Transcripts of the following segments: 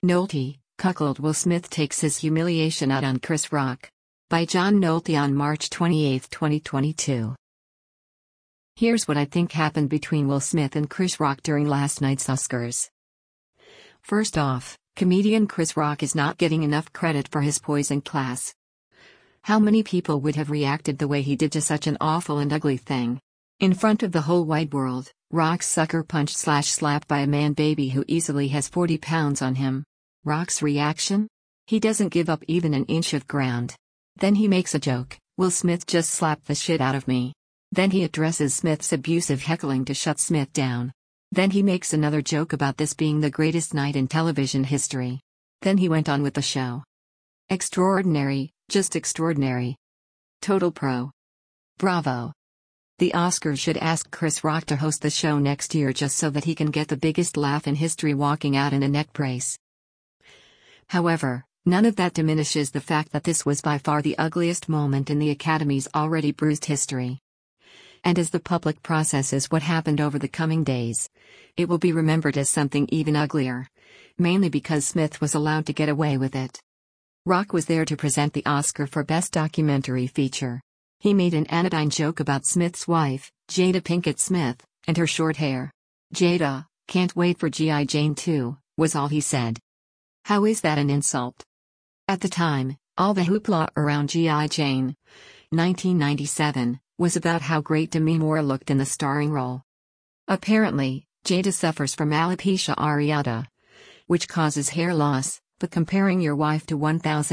Nolte, cuckold Will Smith takes his humiliation out on Chris Rock. By John Nolte on March 28, 2022. Here's what I think happened between Will Smith and Chris Rock during last night's Oscars. First off, comedian Chris Rock is not getting enough credit for his poison class. How many people would have reacted the way he did to such an awful and ugly thing? In front of the whole wide world, Rock's sucker punched / slapped by a man baby who easily has 40 pounds on him. Rock's reaction? He doesn't give up even an inch of ground. Then he makes a joke, "Will Smith just slapped the shit out of me." Then he addresses Smith's abusive heckling to shut Smith down. Then he makes another joke about this being the greatest night in television history. Then he went on with the show. Extraordinary, just extraordinary. Total pro. Bravo. The Oscars should ask Chris Rock to host the show next year just so that he can get the biggest laugh in history walking out in a neck brace. However, none of that diminishes the fact that this was by far the ugliest moment in the Academy's already bruised history. And as the public processes what happened over the coming days, it will be remembered as something even uglier, mainly because Smith was allowed to get away with it. Rock was there to present the Oscar for Best Documentary Feature. He made an anodyne joke about Smith's wife, Jada Pinkett Smith, and her short hair. "Jada, can't wait for G.I. Jane 2, was all he said. How is that an insult? At the time, all the hoopla around G.I. Jane 1997 was about how great Demi Moore looked in the starring role. Apparently, Jada suffers from alopecia areata, which causes hair loss, but comparing your wife to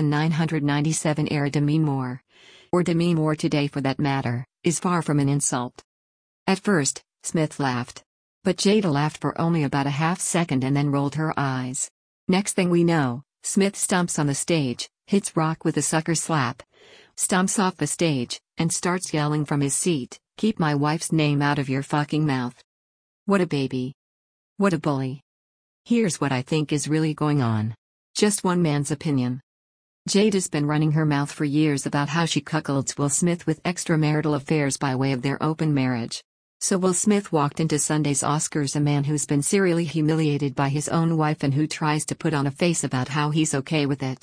1997 era Demi Moore, or Demi Moore today for that matter, is far from an insult. At first, Smith laughed. But Jada laughed for only about a half second and then rolled her eyes. Next thing we know, Smith stomps on the stage, hits Rock with a sucker slap, stomps off the stage, and starts yelling from his seat, "Keep my wife's name out of your fucking mouth." What a baby. What a bully. Here's what I think is really going on. Just one man's opinion. Jada's been running her mouth for years about how she cuckolds Will Smith with extramarital affairs by way of their open marriage. So Will Smith walked into Sunday's Oscars a man who's been serially humiliated by his own wife and who tries to put on a face about how he's okay with it.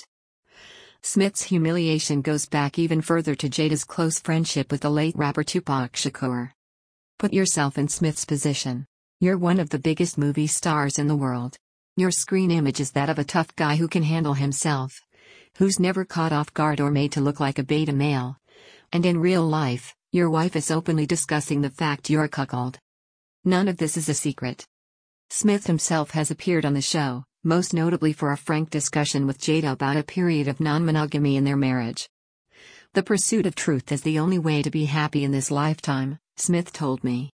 Smith's humiliation goes back even further to Jada's close friendship with the late rapper Tupac Shakur. Put yourself in Smith's position. You're one of the biggest movie stars in the world. Your screen image is that of a tough guy who can handle himself, who's never caught off guard or made to look like a beta male. And in real life, your wife is openly discussing the fact you're a cuckold. None of this is a secret. Smith himself has appeared on the show, most notably for a frank discussion with Jada about a period of non-monogamy in their marriage. "The pursuit of truth is the only way to be happy in this lifetime," Smith told me.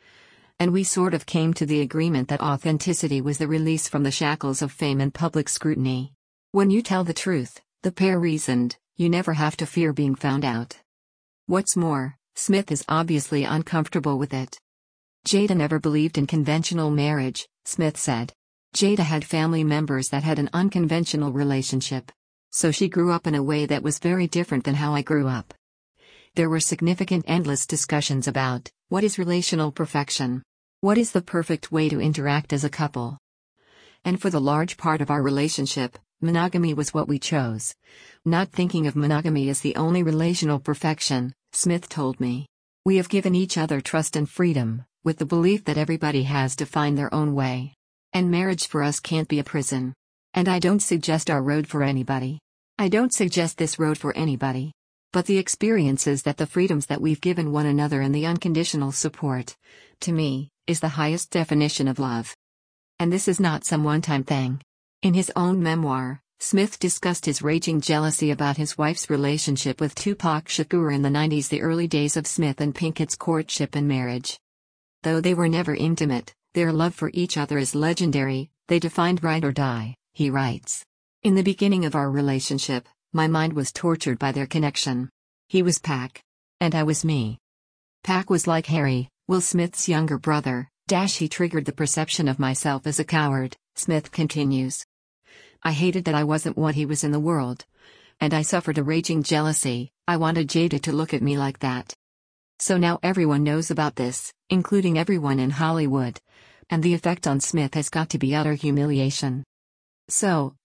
And we sort of came to the agreement that authenticity was the release from the shackles of fame and public scrutiny. When you tell the truth, the pair reasoned, you never have to fear being found out. What's more, Smith is obviously uncomfortable with it. Jada never believed in conventional marriage, Smith said. Jada had family members that had an unconventional relationship. So she grew up in a way that was very different than how I grew up. There were significant endless discussions about, what is relational perfection? What is the perfect way to interact as a couple? And for the large part of our relationship, monogamy was what we chose. Not thinking of monogamy as the only relational perfection, Smith told me. We have given each other trust and freedom, with the belief that everybody has to find their own way. And marriage for us can't be a prison. And I don't suggest our road for anybody. I don't suggest this road for anybody. But the experiences that the freedoms that we've given one another and the unconditional support, to me, is the highest definition of love. And this is not some one-time thing. In his own memoir, Smith discussed his raging jealousy about his wife's relationship with Tupac Shakur in the 90s, the early days of Smith and Pinkett's courtship and marriage. Though they were never intimate, their love for each other is legendary. They defined ride or die, he writes. In the beginning of our relationship, my mind was tortured by their connection. He was Pac. And I was me. Pac was like Harry, Will Smith's younger brother. He triggered the perception of myself as a coward, Smith continues. I hated that I wasn't what he was in the world. And I suffered a raging jealousy. I wanted Jada to look at me like that. So now everyone knows about this, including everyone in Hollywood. And the effect on Smith has got to be utter humiliation. So,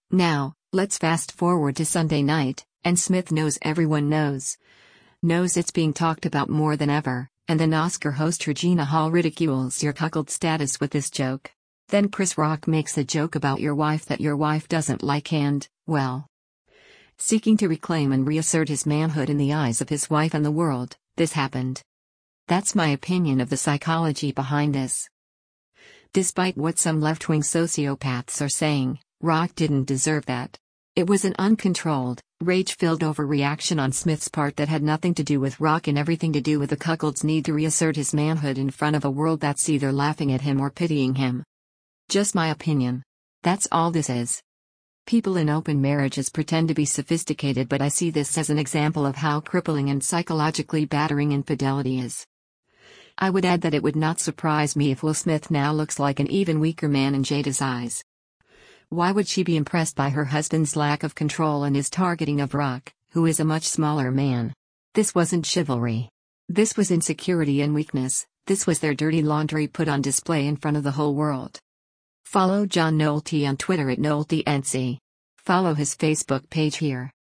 Now, let's fast forward to Sunday night, and Smith knows everyone knows it's being talked about more than ever, and then Oscar host Regina Hall ridicules your cuckold status with this joke. Then Chris Rock makes a joke about your wife that your wife doesn't like and, well, seeking to reclaim and reassert his manhood in the eyes of his wife and the world, this happened. That's my opinion of the psychology behind this. Despite what some left-wing sociopaths are saying, Rock didn't deserve that. It was an uncontrolled, rage-filled overreaction on Smith's part that had nothing to do with Rock and everything to do with the cuckold's need to reassert his manhood in front of a world that's either laughing at him or pitying him. Just my opinion. That's all this is. People in open marriages pretend to be sophisticated, but I see this as an example of how crippling and psychologically battering infidelity is. I would add that it would not surprise me if Will Smith now looks like an even weaker man in Jada's eyes. Why would she be impressed by her husband's lack of control and his targeting of Rock, who is a much smaller man? This wasn't chivalry. This was insecurity and weakness. This was their dirty laundry put on display in front of the whole world. Follow John Nolte on Twitter at NolteNC. Follow his Facebook page here.